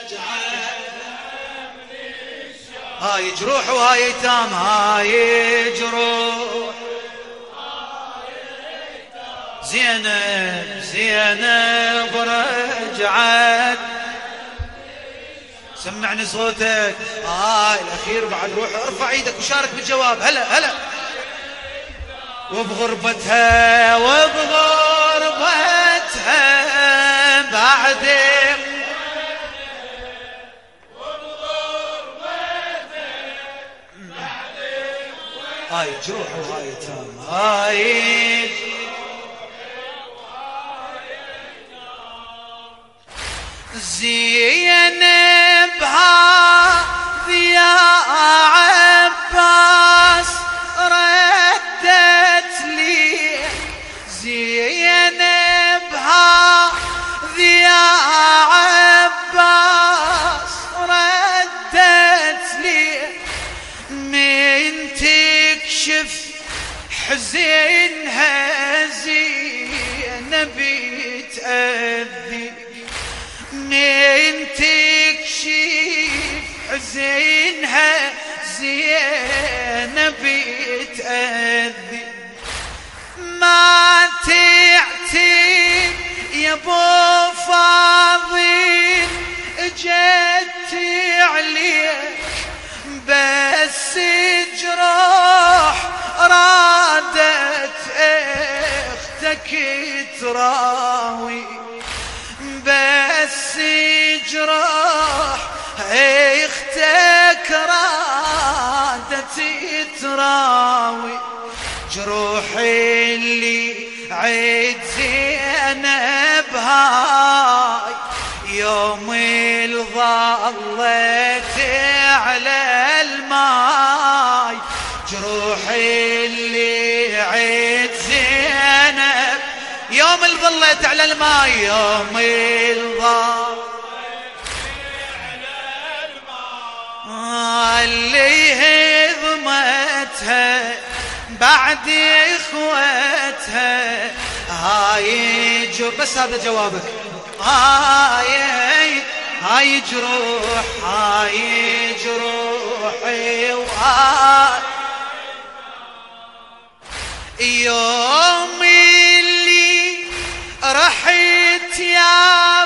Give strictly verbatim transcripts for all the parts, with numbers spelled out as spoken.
هاي جروح وهاي ايتام، هاي جروح زينب زينب رجعت. سمعني صوتك. هاي الاخير بعد، روح ارفع ايدك وشارك بالجواب. هلا هلا. وبغربتها وبغربتها بعد هاي جروح وهاي تام، هاي زينب هذه يا عباس ردت لي، زينب هذه يا عباس ردت لي، من تكشف حزينها زينب تأذي، من تكشف حزينها زينب تأذي، ما تعتب يا ابو فاضل اجت عليك، بس جروح رادت اختك تراوي، بس جروح اختك رادت تراوي، جروح اللي عيد زينب هاي يوم اللي ظلت على الماي، جروح اللي عيد زينب يوم اللي ظلت على الماي، يوم اللي ظلت اللي هضمتها بعد اخوتها، هاي جو بس هذا جوابك. هاي هاي جروح، هاي جروحي وهاي يوم اللي رحت يا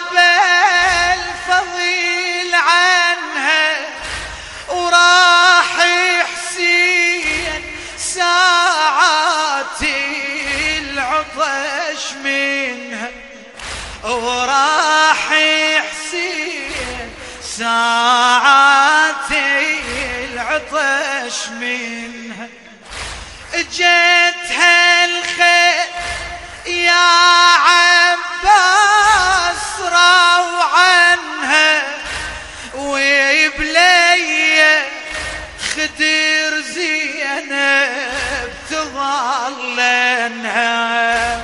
بالفضيل عنها، وراح حسين ساعات العطش منها، وراح حسين ساعات العطش منها، جتها الخير يا عباس راو عنها، وبلي خدر زينب تظلنها،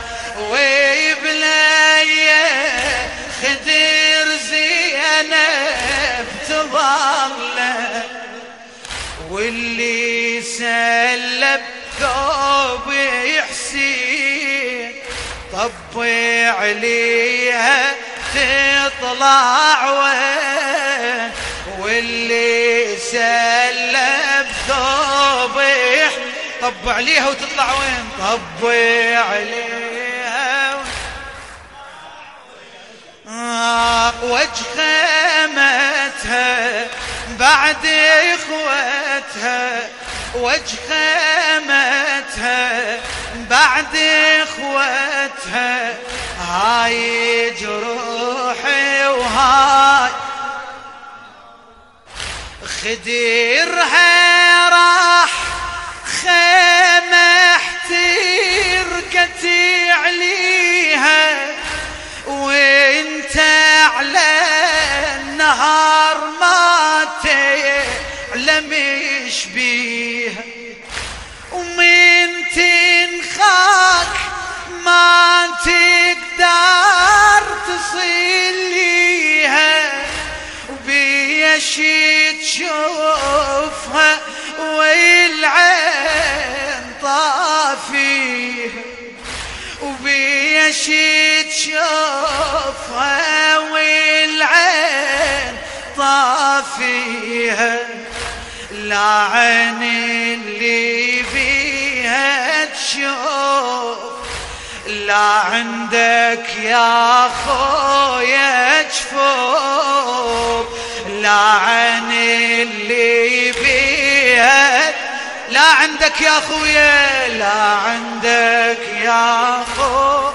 وبلي خدر زينب تظلنها، واللي سلب ثوب حسين طبي عليها تطلع وين، واللي سلب ثوب طب عليها وتطلع وين، طبي عليها وجه خيمتها بعد اخوتها، وجه خيمتها بعد اخوتها، هاي جروحي وهاي خديرها راح خيمة احترقت عليها، وانت على النهار ما تعلمش بيها، ومن تنخاك ما تقدر تصل ليها، وبيشي تشوفها والعين طافيها، وبيشي تشوفها والعين ما فيها لا عين اللي فيها تشوف، لا عندك يا خويا جفوف، لا عين اللي فيها، لا عندك يا خويا، لا عندك يا خويا.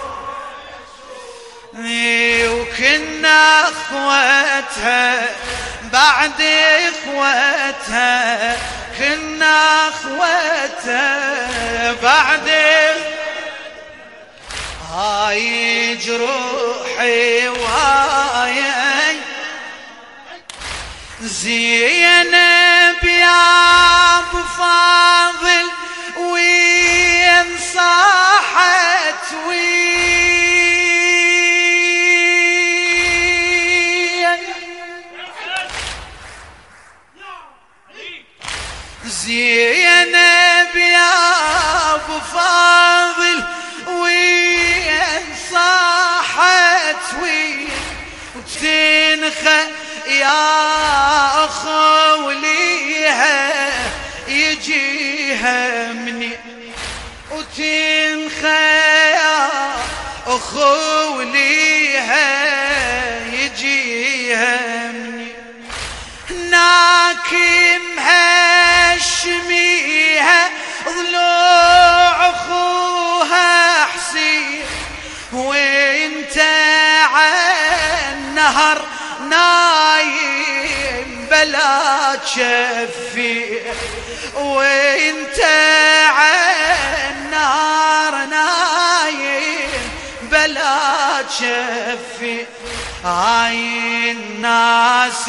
وكنا اخوتها بعد اخوتها، كنا اخوتها بعد. هاي جروحي وهاي زينب يا ابو فاضل، وين صاحت وين زينب يا ابو فاضل، وين صاحت وين وتنخى يا أخو ليها يجيها مني، وتنخى يا أخو ليها يجيها مني، هناك مهشميها ضلوع أخوها حسين، وانت عالنهر نايم بلا تشفي، وانت عالنهر نايم بلا تشفي. هاي الناس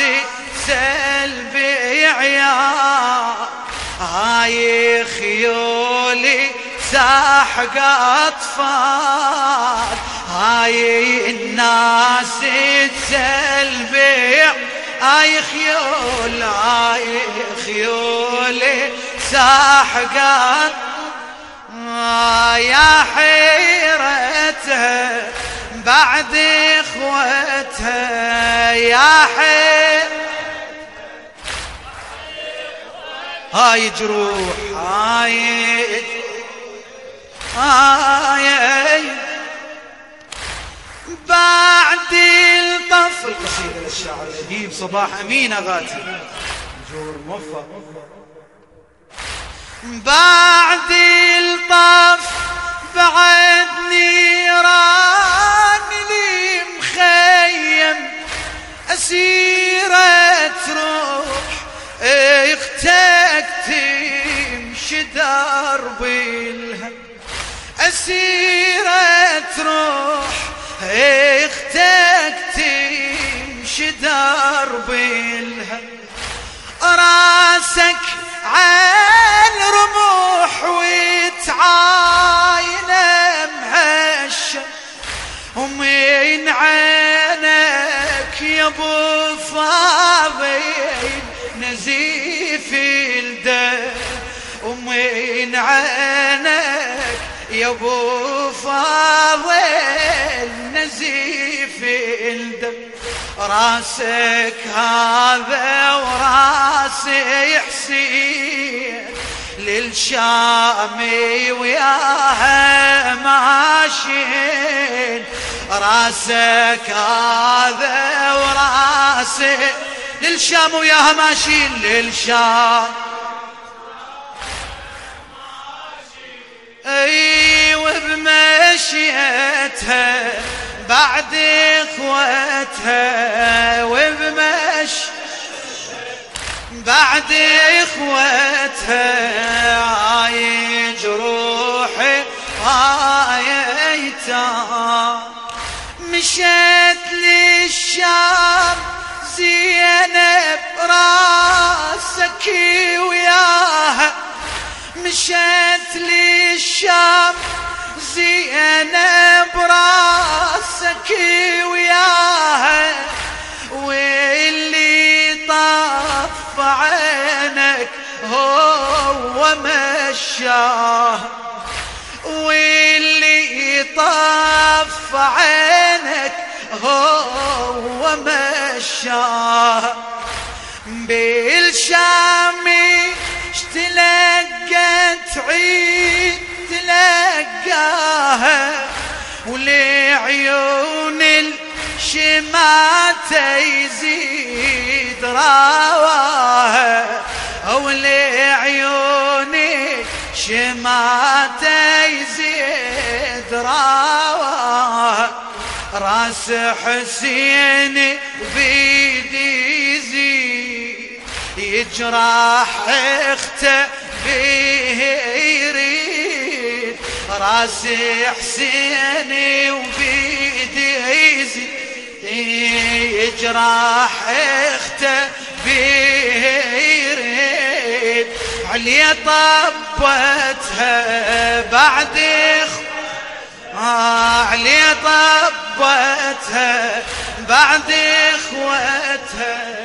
سلبي عيال، هاي خيولي ساحق أطفال، هاي الناس تسلبي، هاي خيول هاي خيولي ساحقات. يا حيرتها بعد اخوتها، يا حير هاي جروح هاي هاي بعد الطف. القصيدة للشاعر الأديب صباح أمين أغاتي جور موفق. بعد الطف بعد نيران لي مخيم، أسيرة روح اختك تمشي درب الهم، أسيرة روح اختك تمشي درب الهم، راسك عن رموح وتعاين مهشة، ومن عينك يا ابو فاضل نزيف الدم، ومن عينك يا ابو فاضل نزيف الدم، راسك هذا وراسي حسين للشامي وياها ماشين، راسك هذا وراسي للشام وياها ماشين، للشام اي وبمشيتها بعد اخوتها، وبمش بعد اخوتها، هاي جروحي هاي ايتام، مشيت للشام زينب راسك وياها، مشيت للشام زينب راسك وياها، واللي طف عينك هو مشاه، واللي طف عينك هو مشاه. بالشام اشتلقت عيد تلقاها ولعيون الشمات يزيد رواها ولعيون الشمات يزيد رواها راس حسين بيدي يزيد يجرح اخته بيه يريد راس حسين وبيدي يزيد يجرح اخته بيه يريد عليا طبتها بعد آه عليا طبتها بعد اخوتها